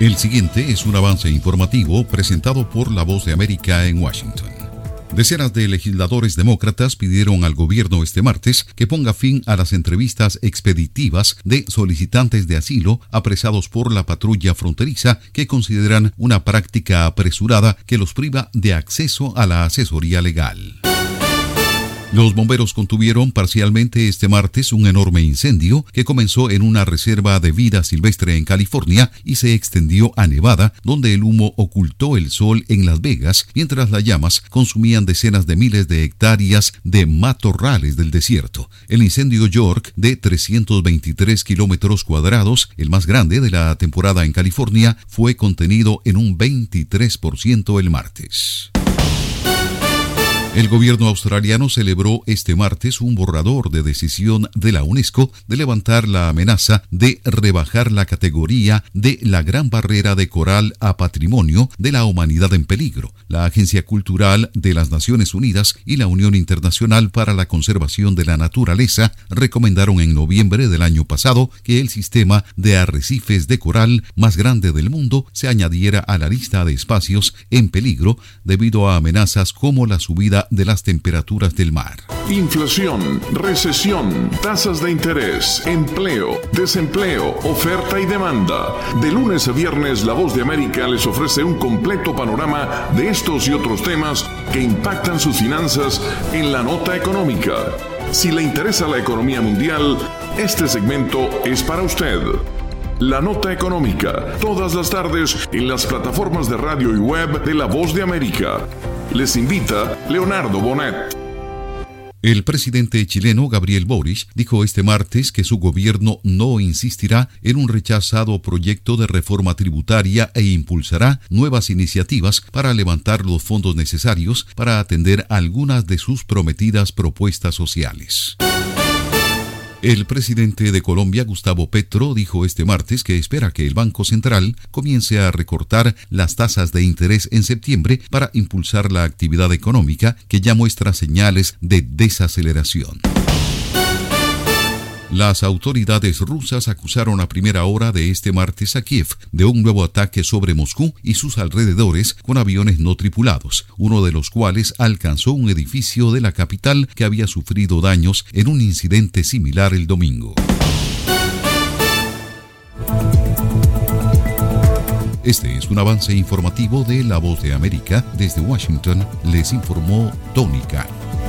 El siguiente es un avance informativo presentado por La Voz de América en Washington. Decenas de legisladores demócratas pidieron al gobierno este martes que ponga fin a las entrevistas expeditivas de solicitantes de asilo apresados por la patrulla fronteriza, que consideran una práctica apresurada que los priva de acceso a la asesoría legal. Los bomberos contuvieron parcialmente este martes un enorme incendio que comenzó en una reserva de vida silvestre en California y se extendió a Nevada, donde el humo ocultó el sol en Las Vegas, mientras las llamas consumían decenas de miles de hectáreas de matorrales del desierto. El incendio York, de 323 kilómetros cuadrados, el más grande de la temporada en California, fue contenido en un 23% el martes. El gobierno australiano celebró este martes un borrador de decisión de la UNESCO de levantar la amenaza de rebajar la categoría de la Gran Barrera de Coral a Patrimonio de la Humanidad en Peligro. La Agencia Cultural de las Naciones Unidas y la Unión Internacional para la Conservación de la Naturaleza recomendaron en noviembre del año pasado que el sistema de arrecifes de coral más grande del mundo se añadiera a la lista de espacios en peligro debido a amenazas como la subida de las temperaturas del mar. Inflación, recesión, tasas de interés, empleo, desempleo, oferta y demanda. De lunes a viernes, La Voz de América les ofrece un completo panorama de estos y otros temas que impactan sus finanzas en la nota económica. Si le interesa la economía mundial, este segmento es para usted. La Nota Económica, todas las tardes en las plataformas de radio y web de La Voz de América. Les invita Leonardo Bonet. El presidente chileno Gabriel Boric dijo este martes que su gobierno no insistirá en un rechazado proyecto de reforma tributaria e impulsará nuevas iniciativas para levantar los fondos necesarios para atender algunas de sus prometidas propuestas sociales. El presidente de Colombia, Gustavo Petro, dijo este martes que espera que el Banco Central comience a recortar las tasas de interés en septiembre para impulsar la actividad económica, que ya muestra señales de desaceleración. Las autoridades rusas acusaron a primera hora de este martes a Kiev de un nuevo ataque sobre Moscú y sus alrededores con aviones no tripulados, uno de los cuales alcanzó un edificio de la capital que había sufrido daños en un incidente similar el domingo. Este es un avance informativo de La Voz de América. Desde Washington les informó Tony Cano.